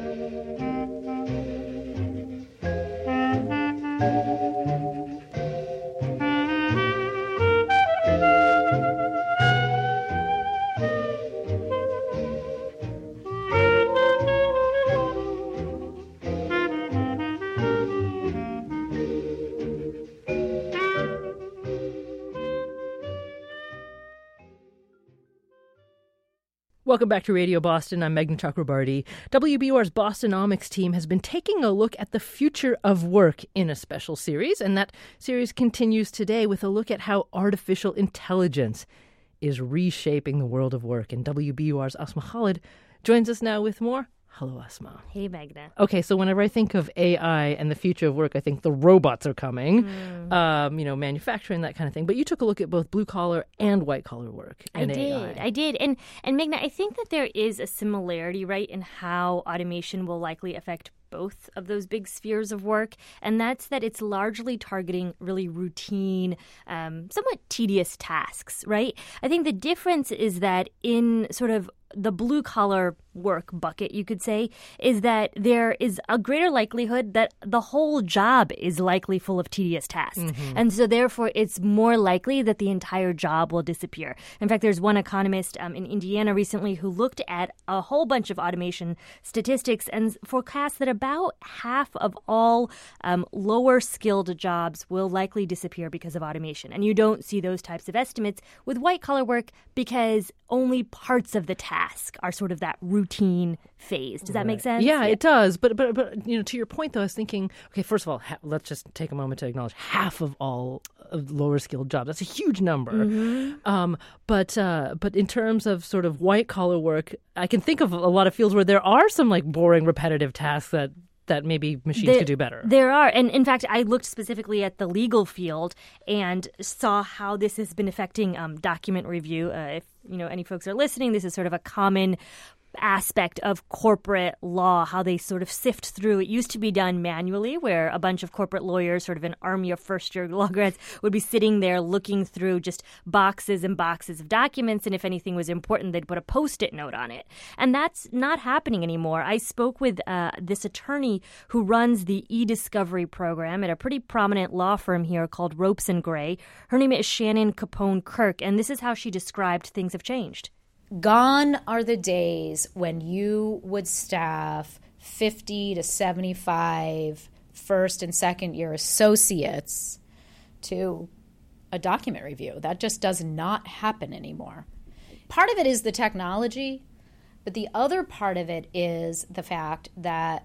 Welcome back to Radio Boston. I'm Meghna Chakrabarty. W B U R's Bostonomics team has been taking a look at the future of work in a special series, and that series continues today with a look at how artificial intelligence is reshaping the world of work. And W B U R's Asma Khalid joins us now with more. Hello, Asma. Hey, Meghna. Okay, so whenever I think of A I and the future of work, I think the robots are coming, Mm. um, you know, manufacturing, that kind of thing. But you took a look at both blue-collar and white-collar work I in did. A I. I did. And and Meghna, I think that there is a similarity, right, in how automation will likely affect both of those big spheres of work, and that's that it's largely targeting really routine, um, somewhat tedious tasks, right? I think the difference is that in sort of the blue-collar work bucket, you could say, is that there is a greater likelihood that the whole job is likely full of tedious tasks. Mhm. And so therefore, it's more likely that the entire job will disappear. In fact, there's one economist um, in Indiana recently who looked at a whole bunch of automation statistics and forecast that about half of all um, lower-skilled jobs will likely disappear because of automation. And you don't see those types of estimates with white-collar work because only parts of the task are sort of that routine phase. Does that make sense? Yeah, it does. But but but you know, to your point though, I was thinking, okay, first of all, ha- let's just take a moment to acknowledge half of all of lower skilled jobs. That's a huge number. Mhm. Um, but uh, but in terms of sort of white collar work, I can think of a lot of fields where there are some like boring, repetitive tasks that. that maybe machines There- could do better. There are. And in fact, I looked specifically at the legal field and saw how this has been affecting um, document review. Uh, if you know any folks are listening, this is sort of a common aspect of corporate law, how they sort of sift through. It used to be done manually, where a bunch of corporate lawyers, sort of an army of first-year law grads, would be sitting there looking through just boxes and boxes of documents, and if anything was important, they'd put a Post-it note on it. And that's not happening anymore. I spoke with uh, this attorney who runs the e-discovery program at a pretty prominent law firm here called Ropes and Gray. Her name is Shannon Capone Kirk, and this is how she described things have changed. Gone are the days when you would staff fifty to seventy-five first and second year associates to a document review. That just does not happen anymore. Part of it is the technology, but the other part of it is the fact that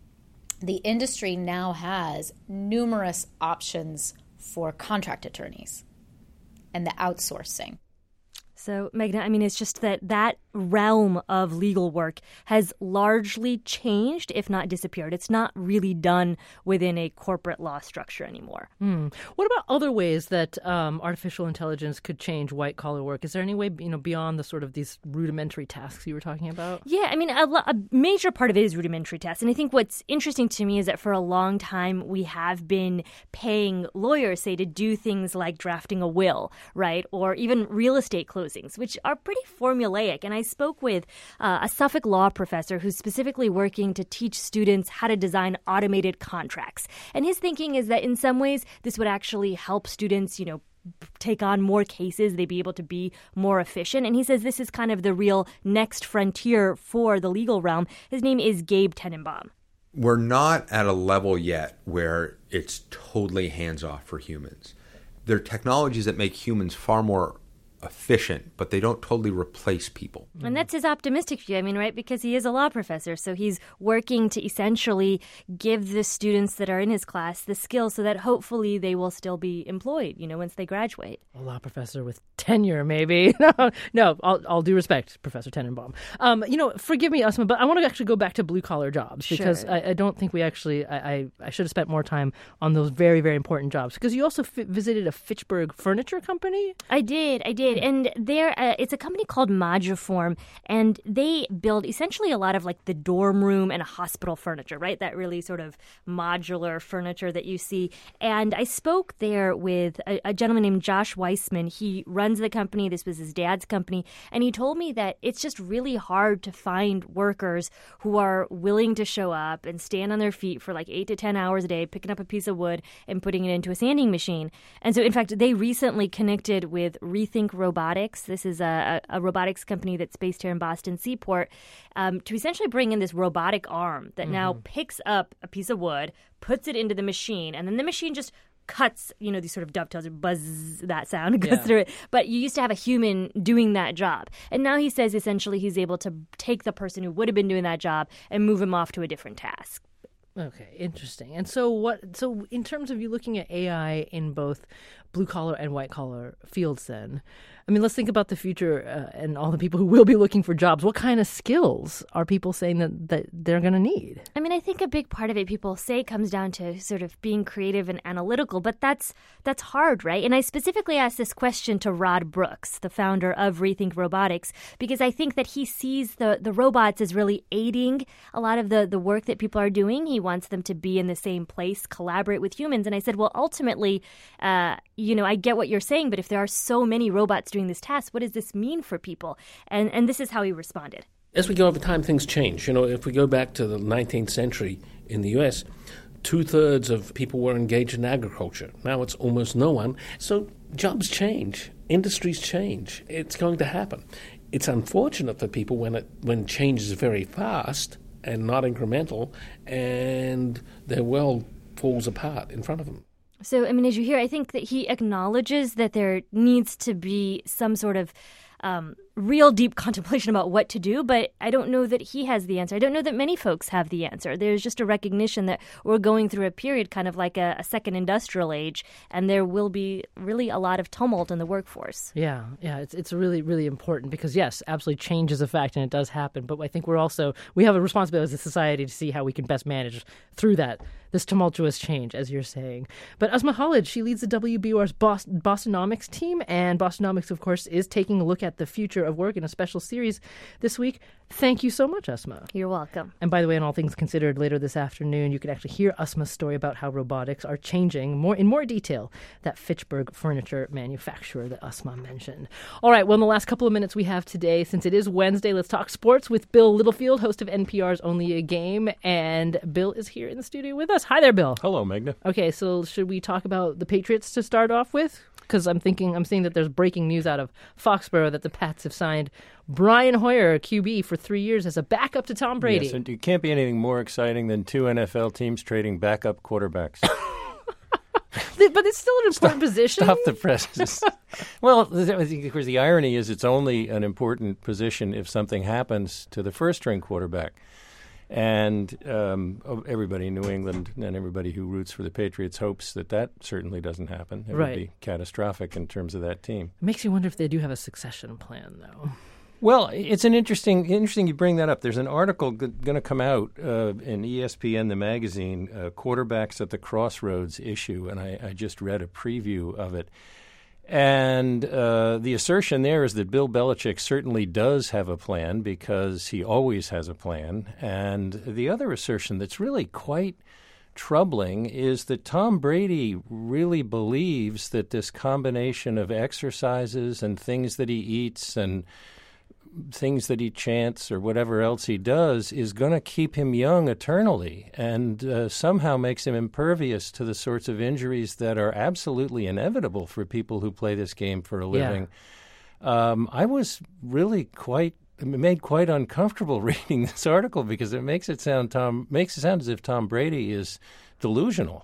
the industry now has numerous options for contract attorneys and the outsourcing. So, Meghna, I mean, it's just that that realm of legal work has largely changed, if not disappeared. It's not really done within a corporate law structure anymore. Mm. What about other ways that um, artificial intelligence could change white-collar work? Is there any way, you know, beyond the sort of these rudimentary tasks you were talking about? Yeah, I mean, a, a major part of it is rudimentary tasks. And I think what's interesting to me is that for a long time, we have been paying lawyers, say, to do things like drafting a will, right? Or even real estate closings, which are pretty formulaic. And I spoke with uh, a Suffolk law professor who's specifically working to teach students how to design automated contracts. And his thinking is that in some ways, this would actually help students, you know, take on more cases, they'd be able to be more efficient. And he says this is kind of the real next frontier for the legal realm. His name is Gabe Tenenbaum. We're not at a level yet where it's totally hands-off for humans. There are technologies that make humans far more efficient, but they don't totally replace people. And that's his optimistic view, I mean, right? Because he is a law professor, so he's working to essentially give the students that are in his class the skills so that hopefully they will still be employed, you know, once they graduate. A law professor with tenure, maybe. no, no, all, all due respect, Professor Tenenbaum. Um, you know, forgive me, Asma, but I want to actually go back to blue-collar jobs because Sure. I, I don't think we actually, I, I, I should have spent more time on those very, very important jobs because you also f- visited a Fitchburg furniture company? I did, I did. And they're, uh, it's a company called Moduform, and they build essentially a lot of like the dorm room and hospital furniture, right? That really sort of modular furniture that you see. And I spoke there with a, a gentleman named Josh Weissman. He runs the company. This was his dad's company. And he told me that it's just really hard to find workers who are willing to show up and stand on their feet for like eight to ten hours a day, picking up a piece of wood and putting it into a sanding machine. And so, in fact, they recently connected with Rethink Robotics. This is a, a robotics company that's based here in Boston Seaport um, to essentially bring in this robotic arm that mm-hmm. now picks up a piece of wood, puts it into the machine, and then the machine just cuts, you know, these sort of dovetails or buzz, that sound goes yeah. through it. But you used to have a human doing that job. And now he says essentially he's able to take the person who would have been doing that job and move him off to a different task. Okay, interesting. And so what so in terms of you looking at A I in both blue collar and white collar fields then, I mean, let's think about the future uh, and all the people who will be looking for jobs. What kind of skills are people saying that, that they're going to need? I mean, I think a big part of it, people say, comes down to sort of being creative and analytical, but that's that's hard, right? And I specifically asked this question to Rod Brooks, the founder of Rethink Robotics, because I think that he sees the, the robots as really aiding a lot of the, the work that people are doing. He wants them to be in the same place, collaborate with humans. And I said, well, ultimately, uh, you know, I get what you're saying, but if there are so many robots doing this task, what does this mean for people? And and this is how he responded. As we go over time, things change. You know, if we go back to the nineteenth century in the U S, two-thirds of people were engaged in agriculture. Now it's almost no one. So jobs change. Industries change. It's going to happen. It's unfortunate for people when it when change is very fast and not incremental, and their world falls apart in front of them. So, I mean, as you hear, I think that he acknowledges that there needs to be some sort of um, real deep contemplation about what to do, but I don't know that he has the answer. I don't know that many folks have the answer. There's just a recognition that we're going through a period kind of like a, a second industrial age, and there will be really a lot of tumult in the workforce. Yeah, yeah, it's it's really, really important because, yes, absolutely change is a fact and it does happen, but I think we're also, we have a responsibility as a society to see how we can best manage through that, this tumultuous change, as you're saying. But Asma Khalid, she leads the W B U R's Boston, Bostonomics team, and Bostonomics, of course, is taking a look at the future of work in a special series this week. Thank you so much, Asma. You're welcome. And by the way, in All Things Considered, later this afternoon, you can actually hear Asma's story about how robotics are changing more in more detail that Fitchburg furniture manufacturer that Asma mentioned. All right, well, in the last couple of minutes we have today, since it is Wednesday, let's talk sports with Bill Littlefield, host of N P R's Only a Game. And Bill is here in the studio with us. Hi there, Bill. Hello, Meghna. Okay, so should we talk about the Patriots to start off with? Because I'm thinking, I'm seeing that there's breaking news out of Foxborough that the Pats have signed Brian Hoyer, Q B, for three years as a backup to Tom Brady. Yes, and it can't be anything more exciting than two N F L teams trading backup quarterbacks. But it's still an important stop, position. Stop the presses. Well, I think, of course, the irony is it's only an important position if something happens to the first-string quarterback. And um, everybody in New England and everybody who roots for the Patriots hopes that that certainly doesn't happen. It right. would be catastrophic in terms of that team. It makes you wonder if they do have a succession plan, though. Well, it's an interesting, interesting you bring that up. There's an article g- going to come out uh, in E S P N, the magazine, uh, Quarterbacks at the Crossroads issue, and I, I just read a preview of it. And uh, the assertion there is that Bill Belichick certainly does have a plan because he always has a plan. And the other assertion that's really quite troubling is that Tom Brady really believes that this combination of exercises and things that he eats and things that he chants or whatever else he does is going to keep him young eternally and uh, somehow makes him impervious to the sorts of injuries that are absolutely inevitable for people who play this game for a living. Yeah. Um, I was really quite made quite uncomfortable reading this article because it makes it sound Tom makes it sound as if Tom Brady is delusional.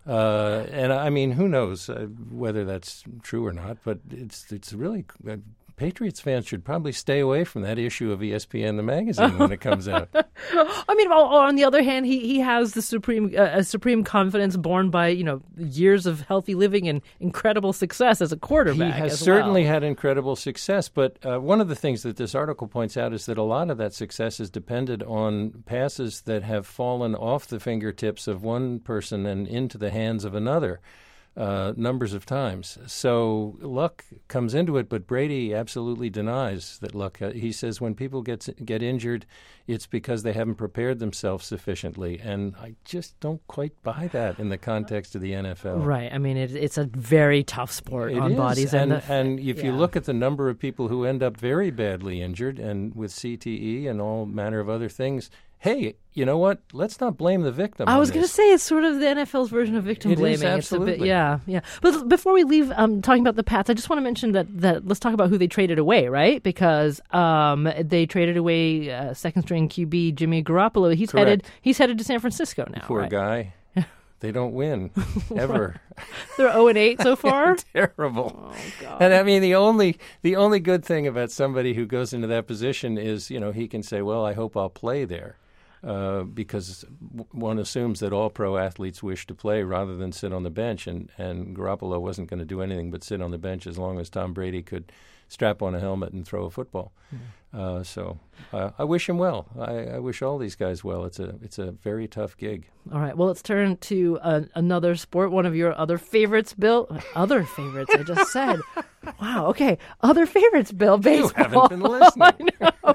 Uh, and I mean, who knows uh, whether that's true or not? But it's it's really. Uh, Patriots fans should probably stay away from that issue of E S P N, the magazine, when it comes out. I mean, on the other hand, he, he has the supreme uh, supreme confidence born by, you know, years of healthy living and incredible success as a quarterback. He has as certainly well. had incredible success, but uh, one of the things that this article points out is that a lot of that success is dependent on passes that have fallen off the fingertips of one person and into the hands of another. Uh, numbers of times. So luck comes into it, but Brady absolutely denies that luck. Uh, he says when people get get injured, it's because they haven't prepared themselves sufficiently, and I just don't quite buy that in the context of the N F L. Right. I mean, it, it's a very tough sport it on is. bodies. And, and, the, and if yeah. you look at the number of people who end up very badly injured and with C T E and all manner of other things, hey, you know what? Let's not blame the victim. I was going to say it's sort of the N F L's version of victim it blaming. Is, absolutely. It's a bit, yeah, yeah. But before we leave um, talking about the Pats, I just want to mention that, that let's talk about who they traded away, right? Because um, they traded away uh, second string Q B Jimmy Garoppolo. He's Correct. headed he's headed to San Francisco now. Poor right? guy. They don't win ever. They're oh and eight so far. Terrible. Oh, God. And I mean, the only the only good thing about somebody who goes into that position is, you know, he can say, "Well, I hope I'll play there," uh, because one assumes that all pro athletes wish to play rather than sit on the bench. And and Garoppolo wasn't going to do anything but sit on the bench as long as Tom Brady could strap on a helmet and throw a football. Mm. Uh, so uh, I wish him well. I, I wish all these guys well. It's a it's a very tough gig. All right. Well, let's turn to uh, another sport. One of your other favorites, Bill. Other favorites. I just said. Wow. Okay. Other favorites, Bill. Baseball. You haven't been listening. I know.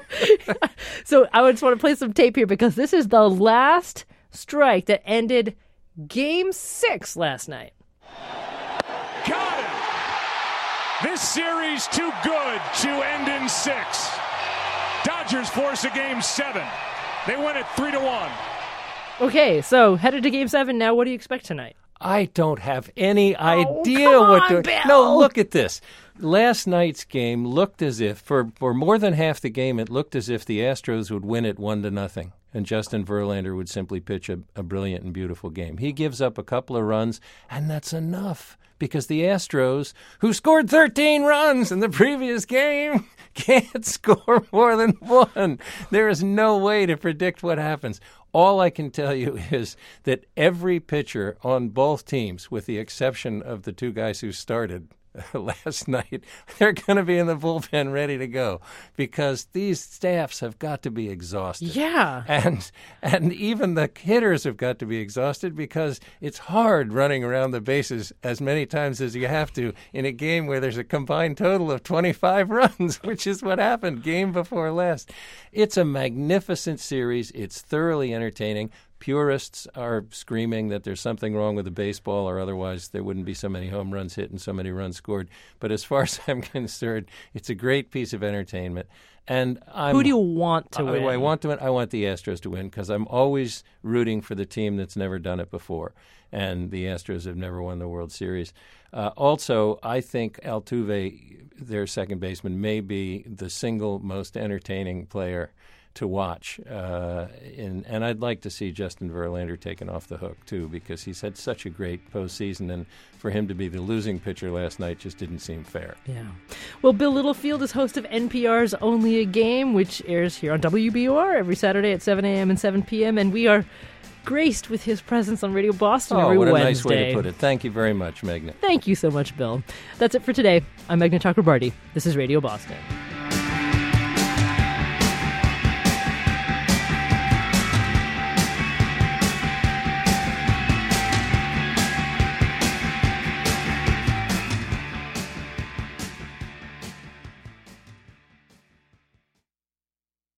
So I just want to play some tape here because this is the last strike that ended Game Six last night. Got him. This series too good to end in six. Dodgers force a game seven. They win it three to one. Okay, so headed to game seven now. What do you expect tonight? I don't have any oh, idea come what on, to. Bill. No, look at this. Last night's game looked as if, for, for more than half the game, it looked as if the Astros would win it one to nothing, and Justin Verlander would simply pitch a, a brilliant and beautiful game. He gives up a couple of runs, and that's enough. Because the Astros, who scored thirteen runs in the previous game, can't score more than one. There is no way to predict what happens. All I can tell you is that every pitcher on both teams, with the exception of the two guys who started last night, they're going to be in the bullpen ready to go because these staffs have got to be exhausted. Yeah. And and even the hitters have got to be exhausted because it's hard running around the bases as many times as you have to in a game where there's a combined total of twenty-five runs, which is what happened game before last. It's a magnificent series. It's thoroughly entertaining. Purists are screaming that there's something wrong with the baseball or otherwise there wouldn't be so many home runs hit and so many runs scored. But as far as I'm concerned, it's a great piece of entertainment. And I'm, who do you want to I, win? I want to win. I want the Astros to win because I'm always rooting for the team that's never done it before. And the Astros have never won the World Series. Uh, also, I think Altuve, their second baseman, may be the single most entertaining player to watch. Uh, in, and I'd like to see Justin Verlander taken off the hook, too, because he's had such a great postseason, and for him to be the losing pitcher last night just didn't seem fair. Yeah. Well, Bill Littlefield is host of N P R's Only a Game, which airs here on W B U R every Saturday at seven a.m. and seven p.m., and we are graced with his presence on Radio Boston oh, every what a Wednesday. nice way to put it. Thank you very much, Meghna. Thank you so much, Bill. That's it for today. I'm Meghna Chakrabarty. This is Radio Boston.